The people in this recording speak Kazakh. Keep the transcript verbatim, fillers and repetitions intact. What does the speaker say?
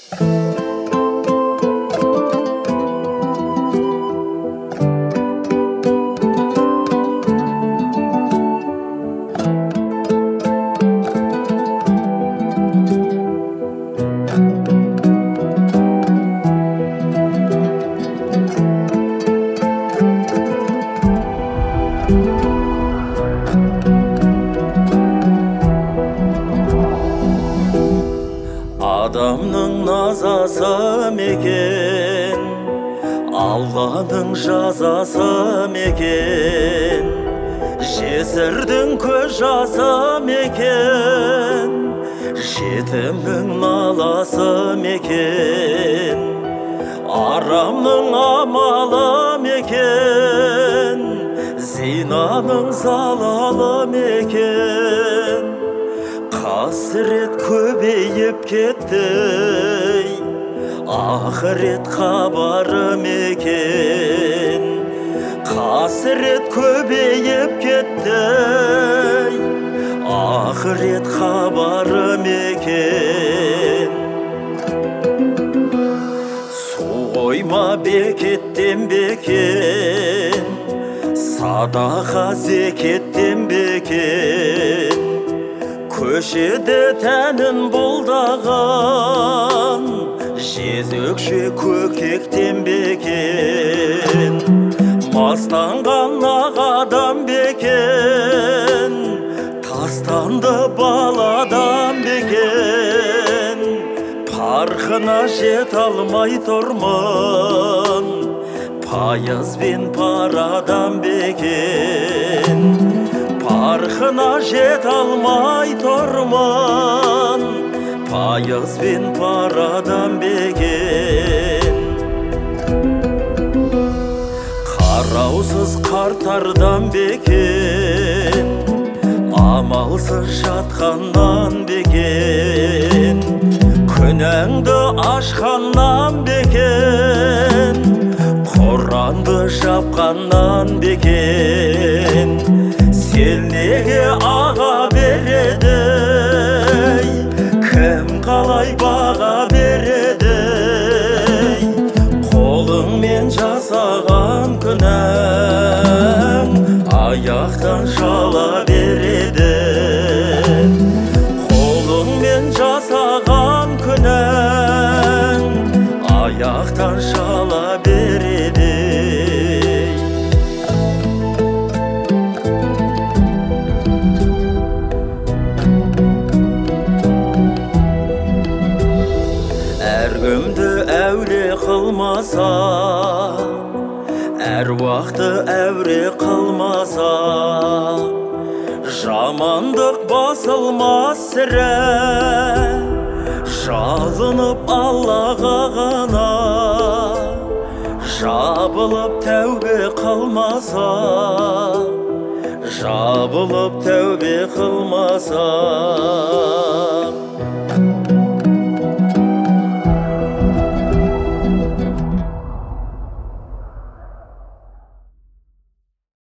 Адамның назасы мекен, Алланың жазасы мекен, жесірдің көз жасы мекен, жетімнің наласы мекен, арамның амалы мекен, зинаның залалы мекен. Қасірет көбейіп кетті, ақырет хабары мекен. Қасірет көбейіп кетті, ақырет хабары мекен. Су қойма бекеттен бекен, садақа зекеттен бекен. Көшеде тәнін бұлдаған, жезөкше көкектен бекен. Мастанған ағадан бекен, тастанды баладан бекен. Парқына жет алмай тұрмын, пайыз бен парадан бекен. Парқына жет алмай тұрмын, пайыз бен парадан бекен. Қараусыз қартардан бекен, амалсыз жатқаннан бекен. Күнәңді ашқаннан бекен, Құранды жапқаннан бекен. Сен неге аға береді, кім қалай баға береді? Қолыңмен жасаған күнәң аяқтан шала береді. Қолыңмен жасаған күнәң аяқтан шала береді. Әркімді әуле қылмаса, әруақты әуре қылмаса, жамандық басылмас сірә. Жалынып Аллаға ғана, жабылып тәубе қылмаса, жабылып тәубе қылмаса.